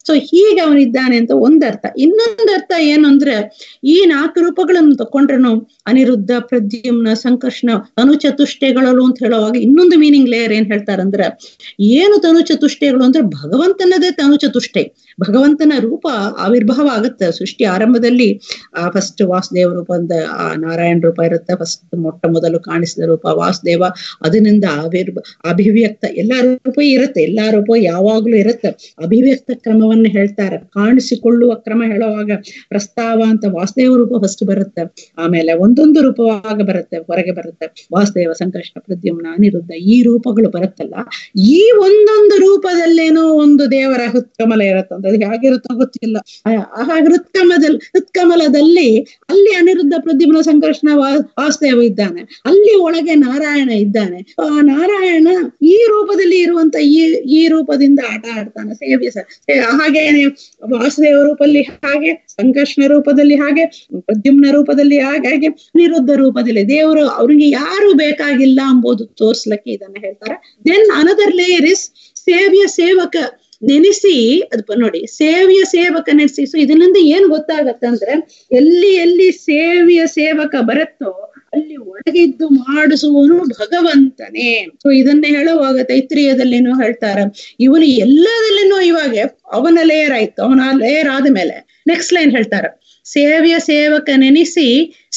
ಸೊ ಹೀಗೆ ಅವನಿದ್ದಾನೆ ಅಂತ ಒಂದರ್ಥ. ಇನ್ನೊಂದರ್ಥ ಏನು ಅಂದ್ರೆ, ಈ 4 ರೂಪಗಳನ್ನು ತಕೊಂಡ್ರು ಅನಿರುದ್ಧ, ಪ್ರದ್ಯುಮ್ನ, ಸಂಕರ್ಷಣ ತನುಚತುಷ್ಟಯಗಳು ಅಂತ ಹೇಳುವಾಗ ಇನ್ನೊಂದು ಮೀನಿಂಗ್ ಲೇಯರ್ ಏನ್ ಹೇಳ್ತಾರಂದ್ರೆ, ಏನು ತನುಚತುಷ್ಟಯಗಳು ಅಂದ್ರೆ ಭಗವಂತನದೇ ತನುಚತುಷ್ಟಯ. ಭಗವಂತನ ರೂಪ ಆವಿರ್ಭಾವ ಆಗುತ್ತೆ ಸೃಷ್ಟಿ ಆರಂಭದಲ್ಲಿ. ಫಸ್ಟ್ ವಾಸುದೇವ ರೂಪ ಅಂತ ನಾರಾಯಣ ರೂಪ ಇರುತ್ತೆ. ಫಸ್ಟ್ ಮೊಟ್ಟ ಮೊದಲು ಕಾಣಿಸಿದ ರೂಪ ವಾಸುದೇವ, ಅದರಿಂದ ಅಭಿವ್ಯಕ್ತ ಎಲ್ಲಾ ರೂಪ ಇರುತ್ತೆ. ಎಲ್ಲಾ ರೂಪ ಯಾವಾಗ್ಲೂ ಇರುತ್ತೆ. ಅಭಿವ್ಯಕ್ತ ಕ್ರಮವನ್ನು ಹೇಳ್ತಾರೆ. ಕಾಣಿಸಿಕೊಳ್ಳುವ ಕ್ರಮ ಹೇಳುವಾಗ ಪ್ರಸ್ತಾವ ಅಂತ ವಾಸುದೇವ ರೂಪ ಫಸ್ಟ್ ಬರುತ್ತೆ, ಆಮೇಲೆ ಒಂದೊಂದು ರೂಪವಾಗ ಬರುತ್ತೆ, ಹೊರಗೆ ಬರುತ್ತೆ. ವಾಸುದೇವ, ಸಂಕರ್ಷಣ, ಪ್ರದ್ಯುಮ್ನ, ಅನಿರುದ್ಧ ಈ ರೂಪಗಳು ಬರುತ್ತಲ್ಲ, ಈ ಒಂದೊಂದು ರೂಪದಲ್ಲೇನೋ ಒಂದು ದೇವರ ಹೃತ್ಕಮಲ ಇರುತ್ತೆ. ಅದು ಹೇಗಿರುತ್ತೋ ಗೊತ್ತಿಲ್ಲ. ಹಾಗೆ ಹೃತ್ಕಮಲದಲ್ಲಿ ಅಲ್ಲಿ ಅನಿರುದ್ಧ, ಪ್ರದ್ಯುಮ್ನ, ಸಂಕರ್ಷಣ, ವಾಸುದೇವ ಇದ್ದಾನೆ. ಅಲ್ಲಿ ಒಳಗೆ ನಾರಾಯಣ ಇದ್ದಾನೆ. ಆ ನಾರಾಯಣ ಈ ರೂಪದಲ್ಲಿ ಇರುವಂತ ಈ ರೂಪದಿಂದ ಆಟ ಆಡ್ತಾನೆ. ಹಾಗೇನೆ ವಾಸುದೇವ ರೂಪದಲ್ಲಿ ಹಾಗೆ, ಸಂಕರ್ಷಣ ರೂಪದಲ್ಲಿ ಹಾಗೆ, ಪ್ರದ್ಯುಮ್ನ ರೂಪದಲ್ಲಿ ಹಾಗೆ, ಅನಿರುದ್ಧ ರೂಪದಲ್ಲಿ ದೇವರು ಅವ್ರಿಗೆ ಯಾರು ಬೇಕಾಗಿಲ್ಲ ಎಂಬುದು ತೋರ್ಸ್ಲಿಕ್ಕೆ ಇದನ್ನ ಹೇಳ್ತಾರೆ. ದೆನ್ ಅನದರ್ ಲೇಯರ್ ಇಸ್ ಸೇವ್ಯ ಸೇವಕ ನೆನೆಸಿ. ಅದು ನೋಡಿ, ಸೇವ್ಯ ಸೇವಕ ನೆನೆಸಿ. ಸೊ ಇದರಿಂದ ಏನ್ ಗೊತ್ತಾಗತ್ತಂದ್ರೆ, ಎಲ್ಲಿ ಸೇವ್ಯ ಸೇವಕ ಬರುತ್ತೋ ಅಲ್ಲಿ ಒಳಗಿದ್ದು ಮಾಡಿಸುವನು ಭಗವಂತನೇ. ಸೊ ಇದನ್ನೇ ಹೇಳುವಾಗ ತೈತ್ರಿಯದಲ್ಲಿನೂ ಹೇಳ್ತಾರೆ, ಇವನು ಎಲ್ಲದಲ್ಲಿನೂ ಇವಾಗ ಅವನ ಲೇಯರ್ ಆಯ್ತು. ಅವನ ಲೇಯರ್ ಆದ್ಮೇಲೆ ನೆಕ್ಸ್ಟ್ ಲೈನ್ ಹೇಳ್ತಾರೆ, ಸೇವ್ಯ ಸೇವಕ ನೆನೆಸಿ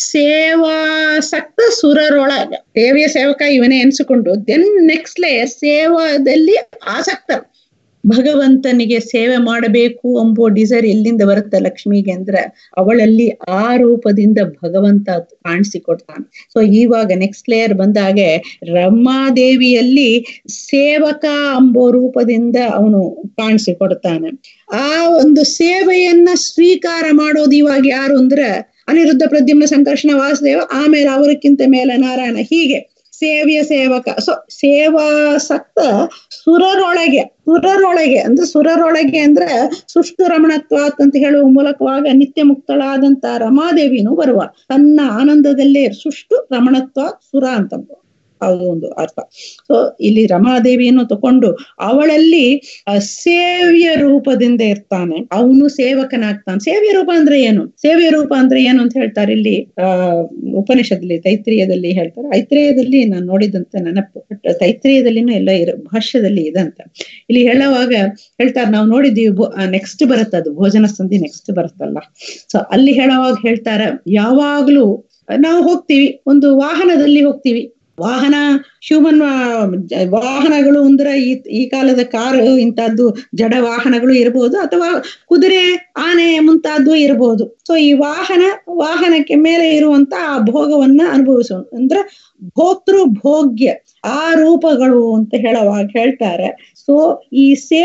ಸೇವಾಸಕ್ತ ಸುರರೊಳಗ. ಸೇವ್ಯ ಸೇವಕ ಇವನೇ ಎನ್ಸಿಕೊಂಡು ದೆನ್ ನೆಕ್ಸ್ಟ್ ಲೇಯರ್ ಸೇವಾದಲ್ಲಿ ಆಸಕ್ತ. ಭಗವಂತನಿಗೆ ಸೇವೆ ಮಾಡಬೇಕು ಎಂಬೋ ಡಿಸೈರ್ ಎಲ್ಲಿಂದ ಬರುತ್ತೆ ಲಕ್ಷ್ಮಿಗೆ ಅಂದ್ರೆ, ಅವಳಲ್ಲಿ ಆ ರೂಪದಿಂದ ಭಗವಂತ ಕಾಣಿಸಿಕೊಡ್ತಾನೆ. ಸೊ ಇವಾಗ ನೆಕ್ಸ್ಟ್ ಲೇಯರ್ ಬಂದಾಗೆ ರಮಾದೇವಿಯಲ್ಲಿ ಸೇವಕ ಎಂಬೋ ರೂಪದಿಂದ ಅವನು ಕಾಣಿಸಿಕೊಡ್ತಾನೆ. ಆ ಒಂದು ಸೇವೆಯನ್ನ ಸ್ವೀಕಾರ ಮಾಡೋದು ಇವಾಗ ಯಾರು ಅಂದ್ರೆ ಅನಿರುದ್ಧ, ಪ್ರದ್ಯುಮ್ನ, ಸಂಕರ್ಷಣ, ವಾಸುದೇವ, ಆಮೇಲೆ ಅವರಕ್ಕಿಂತ ಮೇಲೆ ನಾರಾಯಣ. ಹೀಗೆ ಸೇವ್ಯ ಸೇವಕ. ಸೊ ಸೇವಾಸಕ್ತ ಸುರರೊಳಗೆ ಅಂದ್ರೆ ಸುರರೊಳಗೆ ಅಂದ್ರೆ ಸುಷ್ಟು ರಮಣತ್ವಾತ್ ಅಂತ ಹೇಳುವ ಮೂಲಕವಾಗ ನಿತ್ಯ ಮುಕ್ತಳಾದಂತ ರಮಾದೇವಿನೂ ಬರುವ. ತನ್ನ ಆನಂದದಲ್ಲೇ ಸುಷ್ಟು ರಮಣತ್ವ ಸುರ ಅಂತ ಅದು ಒಂದು ಅರ್ಥ. ಸೊ ಇಲ್ಲಿ ರಮಾದೇವಿಯನ್ನು ತಕೊಂಡು ಅವಳಲ್ಲಿ ಸೇವ್ಯ ರೂಪದಿಂದ ಇರ್ತಾನೆ, ಅವನು ಸೇವಕನಾಗ್ತಾನೆ. ಸೇವ್ಯ ರೂಪ ಅಂದ್ರೆ ಏನು? ಸೇವ್ಯ ರೂಪ ಅಂದ್ರೆ ಏನು ಅಂತ ಹೇಳ್ತಾರೆ ಇಲ್ಲಿ ಉಪನಿಷದಲ್ಲಿ, ತೈತ್ರಿಯದಲ್ಲಿ ಹೇಳ್ತಾರೆ. ಐತ್ರೇಯದಲ್ಲಿ ನಾನು ನೋಡಿದಂತ ನೆನಪು, ತೈತ್ರಿಯದಲ್ಲಿನೂ ಎಲ್ಲ ಭಾಷ್ಯದಲ್ಲಿ ಇದೆ ಅಂತ ಇಲ್ಲಿ ಹೇಳುವಾಗ ಹೇಳ್ತಾರೆ. ನಾವು ನೋಡಿದ್ದೀವಿ, ನೆಕ್ಸ್ಟ್ ಬರುತ್ತೆ ಅದು ಭೋಜನ ಸಂಧಿ ನೆಕ್ಸ್ಟ್ ಬರುತ್ತಲ್ಲ. ಸೊ ಅಲ್ಲಿ ಹೇಳುವಾಗ ಹೇಳ್ತಾರೆ, ಯಾವಾಗ್ಲೂ ನಾವು ಹೋಗ್ತೀವಿ, ಒಂದು ವಾಹನದಲ್ಲಿ ಹೋಗ್ತೀವಿ. ವಾಹನ ಹ್ಯೂಮನ್ ವಾಹನಗಳು ಅಂದ್ರೆ ಈ ಕಾಲದ ಕಾರು ಇಂತಹದ್ದು ಜಡ ವಾಹನಗಳು ಇರಬಹುದು, ಅಥವಾ ಕುದುರೆ, ಆನೆ ಮುಂತಾದ್ದು ಇರಬಹುದು. ಸೊ ಈ ವಾಹನಕ್ಕೆ ಮೇಲೆ ಇರುವಂತ ಆ ಭೋಗವನ್ನ ಅನುಭವಿಸೋಣ ಅಂದ್ರೆ ಭೋಕ್ತೃ ಭೋಗ್ಯ ಆ ರೂಪಗಳು ಅಂತ ಹೇಳುವಾಗ ಹೇಳ್ತಾರೆ. ಸೊ ಈ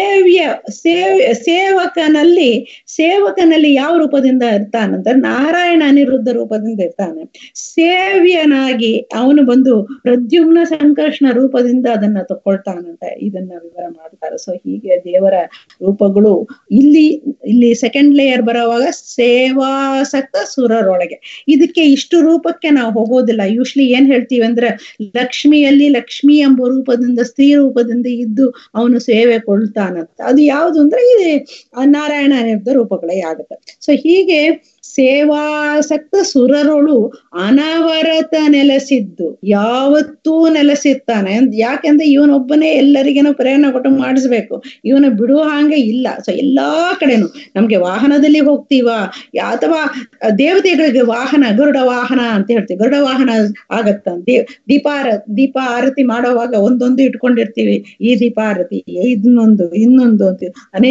ಸೇವಕನಲ್ಲಿ ಯಾವ ರೂಪದಿಂದ ಇರ್ತಾನಂತ ನಾರಾಯಣ ಅನಿರುದ್ಧ ರೂಪದಿಂದ ಇರ್ತಾನೆ. ಸೇವ್ಯನಾಗಿ ಅವನು ಬಂದು ಪ್ರದ್ಯುಮ್ನ, ಸಂಕರ್ಷಣ ರೂಪದಿಂದ ಅದನ್ನ ತಕೊಳ್ತಾನಂತ ಇದನ್ನ ವಿವರ ಮಾಡ್ತಾರೆ. ಸೊ ಹೀಗೆ ದೇವರ ರೂಪಗಳು ಇಲ್ಲಿ ಸೆಕೆಂಡ್ ಲೇಯರ್ ಬರೋವಾಗ ಸೇವಾಸಕ್ತ ಸುರರೊಳಗೆ. ಇದಕ್ಕೆ ಇಷ್ಟು ರೂಪಕ್ಕೆ ನಾವು ಹೋಗೋದಿಲ್ಲ. ಯೂಶ್ಲಿ ಏನ್ ಹೇಳ್ತೀವಿ ಅಂದ್ರೆ, ಲಕ್ಷ್ಮಿಯಲ್ಲಿ ಲಕ್ಷ್ಮಿ ಎಂಬ ರೂಪದಿಂದ, ಸ್ತ್ರೀ ರೂಪದಿಂದ ಇದ್ದು ಅವನು ಸೇವೆ ಕೊಳ್ತಾನಂತ. ಅದು ಯಾವುದು ಅಂದ್ರೆ ಈ ನಾರಾಯಣ ಅನಿರುದ್ಧ ರೂಪಗಳೇ ಆಗುತ್ತೆ. ಸೊ ಹೀಗೆ ಸೇವಾಸಕ್ತ ಸುರರೊಳು ಅನವರತ ನೆಲೆಸಿದ್ದು, ಯಾವತ್ತೂ ನೆಲೆಸಿರ್ತಾನೆ. ಯಾಕೆಂದ್ರೆ ಇವನೊಬ್ಬನೇ ಎಲ್ಲರಿಗೇನೋ ಪ್ರೇರಣೆ ಕೊಟ್ಟು ಮಾಡಿಸ್ಬೇಕು, ಇವನು ಬಿಡುವ ಹಾಗೆ ಇಲ್ಲ. ಸೊ ಎಲ್ಲಾ ಕಡೆನು ನಮ್ಗೆ ವಾಹನದಲ್ಲಿ ಹೋಗ್ತೀವ, ಅಥವಾ ದೇವತೆಗಳಿಗೆ ವಾಹನ, ಗರುಡ ವಾಹನ ಅಂತ ಹೇಳ್ತೀವಿ, ಗರುಡ ವಾಹನ ಆಗತ್ತ. ದೀಪ ಆರತಿ ಮಾಡೋವಾಗ ಒಂದೊಂದು ಇಟ್ಕೊಂಡಿರ್ತೀವಿ, ಈ ದೀಪಾರತಿ, ಇನ್ನೊಂದು ಅಂತ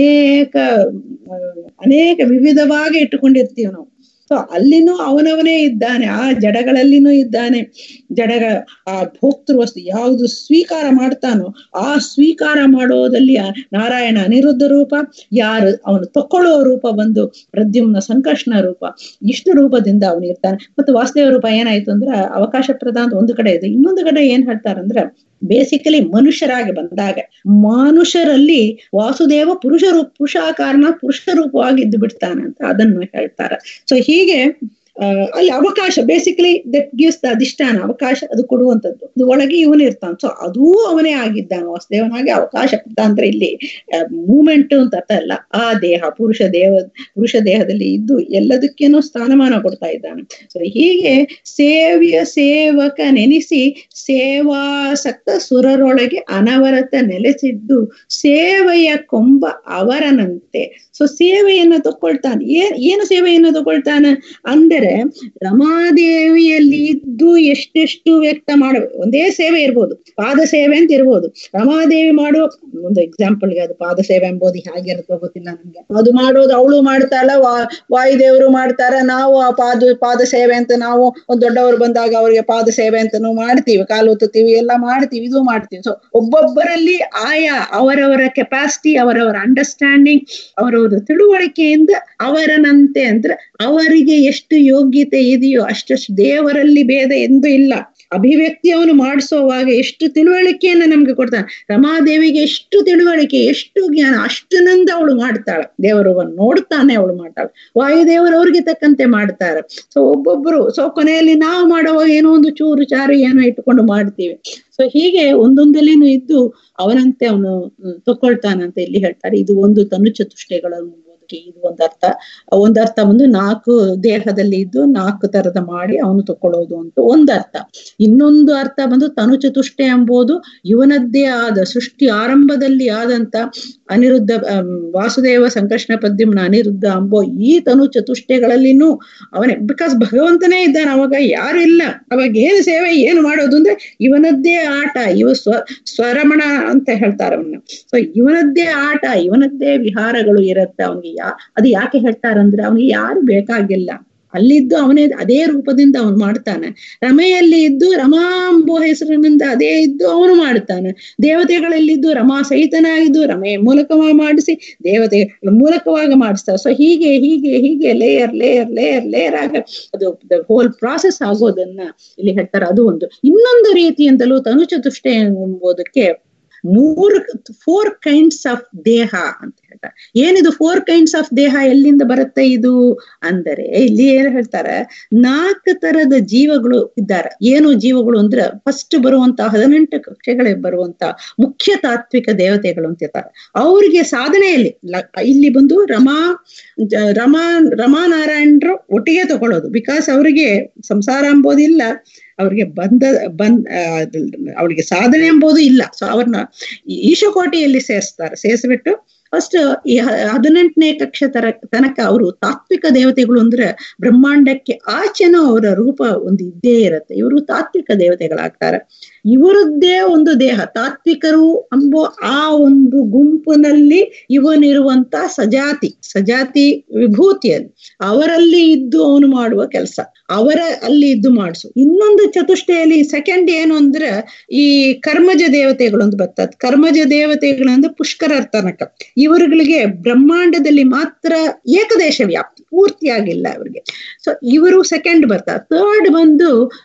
ಅನೇಕ ವಿವಿಧವಾಗಿ ಇಟ್ಟುಕೊಂಡಿರ್ತೀವಿ ನಾವು. ಸೊ ಅಲ್ಲಿನೂ ಅವನವನೇ ಇದ್ದಾನೆ, ಆ ಜಡಗಳಲ್ಲಿನೂ ಇದ್ದಾನೆ. ಆ ಭೋಕ್ತೃ ವಸ್ತು ಯಾವುದು ಸ್ವೀಕಾರ ಮಾಡ್ತಾನೋ ಆ ಸ್ವೀಕಾರ ಮಾಡೋದಲ್ಲಿ ನಾರಾಯಣ ಅನಿರುದ್ಧ ರೂಪ, ಯಾರು ಅವನು ತಕೊಳ್ಳೋ ರೂಪ ಬಂದು ಪ್ರದ್ಯುಮ್ನ, ಸಂಕರ್ಷಣ ರೂಪ. ಇಷ್ಟು ರೂಪದಿಂದ ಅವನು ಇರ್ತಾನೆ. ಮತ್ತು ವಾಸುದೇವ ರೂಪ ಏನಾಯ್ತು ಅಂದ್ರೆ ಅವಕಾಶ ಪ್ರಧಾನ ಒಂದು ಕಡೆ ಇದೆ, ಇನ್ನೊಂದು ಕಡೆ ಏನ್ ಹೇಳ್ತಾರಂದ್ರೆ, ಬೇಸಿಕಲಿ ಮನುಷ್ಯರಾಗಿ ಬಂದಾಗ ಮನುಷ್ಯರಲ್ಲಿ ವಾಸುದೇವ ಪುರುಷಾಕಾರನ ಪುರುಷ ರೂಪವಾಗಿ ಇದ್ದು ಬಿಡ್ತಾನೆ ಅಂತ ಅದನ್ನು ಹೇಳ್ತಾರೆ. ಸೊ ಹೀಗೆ ಅಲ್ಲಿ ಅವಕಾಶ, ಬೇಸಿಕಲಿ ದಟ್ ಗಿವ್ಸ್ ದ ಅಧಿಷ್ಠಾನ, ಅವಕಾಶ ಅದು ಕೊಡುವಂಥದ್ದು. ಅದು ಒಳಗೆ ಇವನು ಇರ್ತಾನೆ. ಸೊ ಅದೂ ಅವನೇ ಆಗಿದ್ದಾನೆ ವಾಸುದೇವನಾಗಿ ಅವಕಾಶ ಕೊಟ್ಟ ಅಂದ್ರೆ ಇಲ್ಲಿ ಮೂಮೆಂಟ್ ಅಂತ ಅರ್ಥ ಅಲ್ಲ. ಆ ದೇಹ ಪುರುಷ ದೇಹದಲ್ಲಿ ಇದ್ದು ಎಲ್ಲದಕ್ಕೇನೋ ಸ್ಥಾನಮಾನ ಕೊಡ್ತಾ ಇದ್ದಾನೆ. ಸೊ ಹೀಗೆ ಸೇವಕ ನೆನೆಸಿ ಸೇವಾಸಕ್ತ ಸುರರೊಳಗೆ ಅನವರತ ನೆಲೆಸಿದ್ದು ಸೇವೆಯ ಕೊಂಬ ಅವರನಂತೆ. ಸೊ ಸೇವೆಯನ್ನು ತಗೊಳ್ತಾನೆ. ಏನು ಸೇವೆಯನ್ನು ತಗೊಳ್ತಾನೆ ಅಂದರೆ ರಮಾದೇವಿಯಲ್ಲಿ ಇದ್ದು ಎಷ್ಟೆಷ್ಟು ವ್ಯಕ್ತ ಮಾಡಬೇಕು. ಒಂದೇ ಸೇವೆ ಇರ್ಬೋದು, ಪಾದ ಸೇವೆ ಅಂತ ಇರ್ಬೋದು. ರಮಾದೇವಿ ಮಾಡುವ ಒಂದು ಎಕ್ಸಾಂಪಲ್ಗೆ ಅದು ಪಾದ ಸೇವೆ ಎಂಬುದು ಹೇಗಿರುತ್ತೋ ಗೊತ್ತಿಲ್ಲ ನಮ್ಗೆ. ಅದು ಮಾಡೋದು ಅವಳು ಮಾಡ್ತಾಳ, ವಾಯುದೇವರು ಮಾಡ್ತಾರ, ನಾವು ಆ ಪಾದ ಸೇವೆ ಅಂತ ನಾವು ದೊಡ್ಡವರು ಬಂದಾಗ ಅವ್ರಿಗೆ ಪಾದ ಸೇವೆ ಅಂತ ನಾವು ಮಾಡ್ತೀವಿ, ಕಾಲು ಒತ್ತುತ್ತೀವಿ, ಎಲ್ಲ ಮಾಡ್ತೀವಿ, ಇದು ಮಾಡ್ತೀವಿ. ಸೊ ಒಬ್ಬೊಬ್ಬರಲ್ಲಿ ಆಯಾ ಅವರವರ ಕೆಪಾಸಿಟಿ, ಅವರವರ ಅಂಡರ್ಸ್ಟ್ಯಾಂಡಿಂಗ್, ಅವರವರ ತಿಳುವಳಿಕೆಯಿಂದ ಅವರನಂತೆ ಅಂದ್ರೆ ಅವರಿಗೆ ಎಷ್ಟು ಯೋಗ್ಯತೆ ಇದೆಯೋ ಅಷ್ಟಷ್ಟು ದೇವರಲ್ಲಿ ಭೇದ ಎಂದೂ ಇಲ್ಲ. ಅಭಿವ್ಯಕ್ತಿ ಅವನು ಮಾಡಿಸುವಾಗ ಎಷ್ಟು ತಿಳುವಳಿಕೆಯನ್ನ ನಮ್ಗೆ ಕೊಡ್ತಾನೆ. ರಮಾದೇವಿಗೆ ಎಷ್ಟು ತಿಳುವಳಿಕೆ, ಎಷ್ಟು ಜ್ಞಾನ, ಅಷ್ಟನಿಂದ ಅವಳು ಮಾಡ್ತಾಳೆ. ದೇವರು ನೋಡ್ತಾನೆ ಅವಳು ಮಾಡ್ತಾಳೆ. ವಾಯುದೇವರು ಅವ್ರಿಗೆ ತಕ್ಕಂತೆ ಮಾಡ್ತಾರೆ. ಸೊ ಒಬ್ಬೊಬ್ರು, ಸೊ ಕೊನೆಯಲ್ಲಿ ನಾವು ಮಾಡುವಾಗ ಏನೋ ಒಂದು ಚೂರು ಚಾರು ಏನೋ ಇಟ್ಕೊಂಡು ಮಾಡ್ತೀವಿ. ಸೊ ಹೀಗೆ ಒಂದೊಂದಲ್ಲಿನೂ ಇದ್ದು ಅವನಂತೆ ಅವನು ತಕೊಳ್ತಾನಂತ ಇಲ್ಲಿ ಹೇಳ್ತಾರೆ. ಇದು ಒಂದು ತನು ಚತುಷ್ಟಯಗಳನ್ನು ಇದು ಒಂದರ್ಥ ಒಂದು 4 ದೇಹದಲ್ಲಿ ಇದ್ದು 4 ತರದ ಮಾಡಿ ಅವನು ತಕೊಳ್ಳೋದು ಅಂತ ಒಂದರ್ಥ. ಇನ್ನೊಂದು ಅರ್ಥ ಬಂದು ತನು ಚತುಷ್ಟಯ ಎಂಬುದು ಇವನದ್ದೇ ಆದ ಸೃಷ್ಟಿ ಆರಂಭದಲ್ಲಿ ಆದಂತ ಅನಿರುದ್ಧ ವಾಸುದೇವ ಸಂಕರ್ಷಣ ಪದ್ಯಮ್ನ ಅನಿರುದ್ಧ ಎಂಬೋ ಈ ತನು ಚತುಷ್ಟಯಗಳಲ್ಲಿನೂ ಅವನೇ, ಬಿಕಾಸ್ ಭಗವಂತನೇ ಇದ್ದಾನೆ. ಅವಾಗ ಯಾರು ಇಲ್ಲ, ಅವಾಗ ಏನು ಸೇವೆ ಏನು ಮಾಡೋದು ಅಂದ್ರೆ ಇವನದ್ದೇ ಆಟ. ಸ್ವರಮಣ ಅಂತ ಹೇಳ್ತಾರೆ ಅವನ್ನ. ಸೊ ಇವನದ್ದೇ ಆಟ, ಇವನದ್ದೇ ವಿಹಾರಗಳು ಇರುತ್ತೆ ಅವನಿಗೆ. ಅದು ಯಾಕೆ ಹೇಳ್ತಾರಂದ್ರೆ ಅವನಿಗೆ ಯಾರು ಬೇಕಾಗಿಲ್ಲ, ಅಲ್ಲಿದ್ದು ಅವನೇ ಅದೇ ರೂಪದಿಂದ ಅವನು ಮಾಡ್ತಾನೆ. ರಮೆಯಲ್ಲಿ ಇದ್ದು ರಮಾ ಎಂಬೋ ಹೆಸರಿನಿಂದ ಅದೇ ಇದ್ದು ಅವನು ಮಾಡ್ತಾನೆ. ದೇವತೆಗಳಲ್ಲಿದ್ದು ರಮಾ ಸಹಿತನಾಗಿದ್ದು ರಮೆಯ ಮೂಲಕವಾಗಿ ಮಾಡಿಸಿ ದೇವತೆಗಳ ಮೂಲಕವಾಗಿ ಮಾಡಿಸ್ತಾರೆ. ಸೊ ಹೀಗೆ ಹೀಗೆ ಹೀಗೆ ಲೇಯರ್ ಲೇಯರ್ ಲೇಯರ್ ಲೇಯರ್ ಆಗ ಅದು ಹೋಲ್ ಪ್ರಾಸೆಸ್ ಆಗೋದನ್ನ ಇಲ್ಲಿ ಹೇಳ್ತಾರೆ. ಅದು ಒಂದು. ಇನ್ನೊಂದು ರೀತಿಯಿಂದಲೂ ತನು ಚತುಷ್ಟಯ ಎಂಬುದಕ್ಕೆ 4 kinds ಆಫ್ ದೇಹ ಅಂತ ಹೇಳ್ತಾರೆ. ಏನಿದು 4 kinds ಆಫ್ ದೇಹ ಎಲ್ಲಿಂದ ಬರುತ್ತೆ ಇದು ಅಂದರೆ ಇಲ್ಲಿ ಏನ್ ಹೇಳ್ತಾರೆ, 4 ತರದ ಜೀವಗಳು ಇದ್ದಾರೆ. ಏನು ಜೀವಗಳು ಅಂದ್ರೆ ಫಸ್ಟ್ ಬರುವಂತ 18 ಕಕ್ಷೆಗಳೇ ಬರುವಂತ ಮುಖ್ಯ ತಾತ್ವಿಕ ದೇವತೆಗಳು ಅಂತ ಇರ್ತಾರೆ. ಅವ್ರಿಗೆ ಸಾಧನೆಯಲ್ಲಿ ಇಲ್ಲಿ ಬಂದು ರಮಾನಾರಾಯಣರು ಒಟ್ಟಿಗೆ ತಗೊಳ್ಳೋದು. ಬಿಕಾಸ್ ಅವರಿಗೆ ಸಂಸಾರ ಎಂಬುದಿಲ್ಲ, ಅವ್ರಿಗೆ ಅವಳಿಗೆ ಸಾಧನೆ ಎಂಬುದು ಇಲ್ಲ. ಸೊ ಅವ್ರನ್ನ ಈಶಕೋಟಿಯಲ್ಲಿ ಸೇರಿಸ್ಬಿಟ್ಟು ಫಸ್ಟ್ ಈ 18ನೇ ಕಕ್ಷೆ ತನಕ ಅವರು ತಾತ್ವಿಕ ದೇವತೆಗಳು ಅಂದ್ರೆ ಬ್ರಹ್ಮಾಂಡಕ್ಕೆ ಆಚೆನೂ ಅವರ ರೂಪ ಒಂದು ಇದ್ದೇ ಇರುತ್ತೆ. ಇವರು ತಾತ್ವಿಕ ದೇವತೆಗಳಾಗ್ತಾರೆ. ಇವರದ್ದೇ ಒಂದು ದೇಹ, ತಾತ್ವಿಕರು ಎಂಬೋ ಆ ಒಂದು ಗುಂಪಿನಲ್ಲಿ ಇವನಿರುವಂತ ಸಜಾತಿ ವಿಭೂತಿಯಲ್ಲಿ ಅವರಲ್ಲಿ ಇದ್ದು ಅವನು ಮಾಡುವ ಕೆಲಸ, ಅವರ ಅಲ್ಲಿ ಇದ್ದು ಮಾಡಿಸು. ಇನ್ನೊಂದು ಚತುಷ್ಟಯಲ್ಲಿ ಸೆಕೆಂಡ್ ಏನು ಅಂದ್ರೆ ಈ ಕರ್ಮಜ ದೇವತೆಗಳು ಅಂತ ಬರ್ತದೆ. ಕರ್ಮಜ ದೇವತೆಗಳು ಅಂದ್ರೆ ಪುಷ್ಕರರ ತನಕ ಇವರುಗಳಿಗೆ ಬ್ರಹ್ಮಾಂಡದಲ್ಲಿ ಮಾತ್ರ ಏಕದೇಶ ವ್ಯಾಪ್ತಿ, ಪೂರ್ತಿಯಾಗಿಲ್ಲ ಇವರಿಗೆ. ಸೊ ಇವರು ಸೆಕೆಂಡ್ ಬರ್ತಾರೆ. ಥರ್ಡ್ ಬಂದು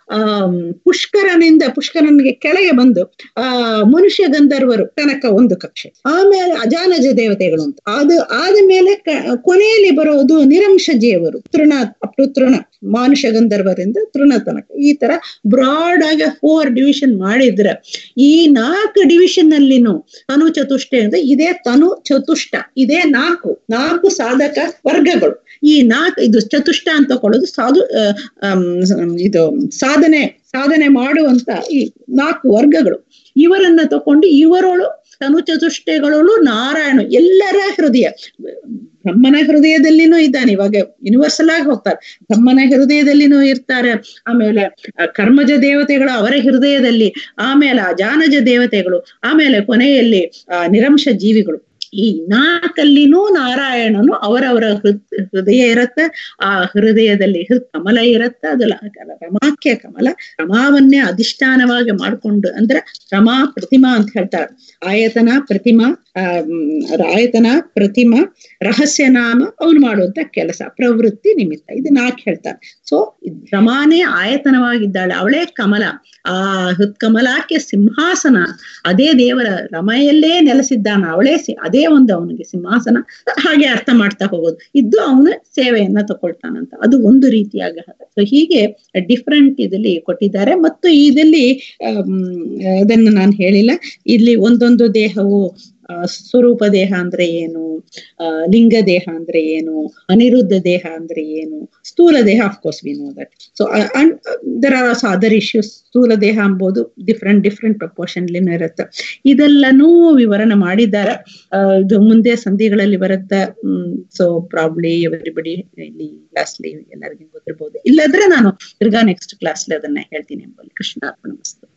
ಪುಷ್ಕರನಿಗೆ ಕೆಳಗೆ ಬಂದು ಮನುಷ್ಯ ಗಂಧರ್ವರು ತನಕ ಒಂದು ಕಕ್ಷೆ. ಆಮೇಲೆ ಅಜಾನಜ ದೇವತೆಗಳು ಅಂತ ಆದ ಮೇಲೆ ಕೊನೆಯಲ್ಲಿ ಬರೋದು ನಿರಂಶ ಜೀವರು, ತೃಣ ಮಾನುಷ್ಯ ಗಂಧರ್ವರಿಂದ ತೃಣ ತನಕ. ಈ ತರ ಬ್ರಾಡ್ ಆಗಿ 4 ಡಿವಿಷನ್ ಮಾಡಿದ್ರೆ ಈ 4 ಡಿವಿಷನ್ ಅಲ್ಲಿನೂ ತನು ಚತುಷ್ಟ ಅಂದ್ರೆ ಇದೇ ತನು ಚತುಷ್ಟ, ಇದೇ 4 ಸಾಧಕ ವರ್ಗಗಳು. ಈ 4 ಇದು ಚತುಷ್ಟ ಅಂತ ಕೊಳ್ಳೋದು ಇದು ಸಾಧನೆ ಮಾಡುವಂತ ಈ 4 ವರ್ಗಗಳು. ಇವರನ್ನ ತಕೊಂಡು ಇವರೊಳು ತನು ಚತುಷ್ಟಯಗಳೊಳು ನಾರಾಯಣ ಎಲ್ಲರ ಹೃದಯ, ಬ್ರಹ್ಮನ ಹೃದಯದಲ್ಲಿನೂ ಇದ್ದಾನೆ. ಇವಾಗ ಯೂನಿವರ್ಸಲ್ ಆಗಿ ಹೋಗ್ತಾರೆ, ಬ್ರಹ್ಮನ ಹೃದಯದಲ್ಲಿನೂ ಇರ್ತಾರೆ. ಆಮೇಲೆ ಕರ್ಮಜ ದೇವತೆಗಳು ಅವರ ಹೃದಯದಲ್ಲಿ, ಆಮೇಲೆ ಅಜಾನಜ ದೇವತೆಗಳು, ಆಮೇಲೆ ಕೊನೆಯಲ್ಲಿ ನಿರಂಶ ಜೀವಿಗಳು. ಈ 4 ನಾರಾಯಣನು ಅವರವರ ಹೃದಯ ಇರತ್ತೆ. ಆ ಹೃದಯದಲ್ಲಿ ಕಮಲ ಇರತ್ತೆ. ಅದು ರಮಾಖ್ಯ ಕಮಲ, ರಮಾವನ್ನೇ ಅಧಿಷ್ಠಾನವಾಗಿ ಮಾಡ್ಕೊಂಡು ಅಂದ್ರೆ ರಮಾ ಪ್ರತಿಮಾ ಅಂತ ಹೇಳ್ತಾರೆ. ಆಯತನ ಪ್ರತಿಮಾ ರಹಸ್ಯ ನಾಮ ಅವನು ಮಾಡುವಂತ ಕೆಲಸ, ಪ್ರವೃತ್ತಿ ನಿಮಿತ್ತ, ಇದು 4 ಹೇಳ್ತಾರೆ. ಸೊ ರಮಾನೇ ಆಯತನವಾಗಿದ್ದಾಳೆ, ಅವಳೇ ಕಮಲ. ಆ ಹೃತ್ಕಮಲಕ್ಕೆ ಸಿಂಹಾಸನ, ಅದೇ ದೇವರ ರಮೆಯಲ್ಲೇ ನೆಲೆಸಿದ್ದಾನ, ಅವಳೇ ಅದೇ ಒಂದು ಅವನಿಗೆ ಸಿಂಹಾಸನ, ಹಾಗೆ ಅರ್ಥ ಮಾಡ್ತಾ ಹೋಗೋದು, ಇದ್ದು ಅವನ ಸೇವೆಯನ್ನ ತಗೊಳ್ತಾನಂತ. ಅದು ಒಂದು ರೀತಿಯಾಗ. ಸೊ ಹೀಗೆ ಡಿಫ್ರೆಂಟ್ ಇದಲ್ಲಿ ಕೊಟ್ಟಿದ್ದಾರೆ. ಮತ್ತು ಇದಲ್ಲಿ ಅದನ್ನು ನಾನು ಹೇಳಿಲ್ಲ, ಇಲ್ಲಿ ಒಂದೊಂದು ದೇಹವು ಸ್ವರೂಪ ದೇಹ ಅಂದ್ರೆ ಏನು, ಲಿಂಗ ದೇಹ ಅಂದ್ರೆ ಏನು, ಅನಿರುದ್ಧ ದೇಹ ಅಂದ್ರೆ ಏನು, ಸ್ಥೂಲ ದೇಹ, of course we know that. So there are also other issues. ಸ್ಥೂಲ ದೇಹ ಅಂಬೋದು ಡಿಫ್ರೆಂಟ್ ಪ್ರಪೋರ್ಷನ್ಲಿನೂ ಇರುತ್ತೆ. ಇದೆಲ್ಲನೂ ವಿವರಣೆ ಮಾಡಿದ್ದಾರೆ. ಇದು ಮುಂದೆ ಸಂಧಿಗಳಲ್ಲಿ ಬರುತ್ತೆ. ಸೊ ಪ್ರಾಬ್ಲಿ ಎವ್ರಿಬಡಿ ಇಲ್ಲಿ ಕ್ಲಾಸ್ಲಿ ಎಲ್ಲರಿಗೂ ಗೊತ್ತಿರ್ಬೋದು. ಇಲ್ಲಾದ್ರೆ ನಾನು ತಿರ್ಗಾ ನೆಕ್ಸ್ಟ್ ಕ್ಲಾಸ್ಲಿ ಅದನ್ನ ಹೇಳ್ತೀನಿ ಎಂಬಲ್ಲಿ. ಕೃಷ್ಣ ಅರ್ಪಣಮಸ್ತು.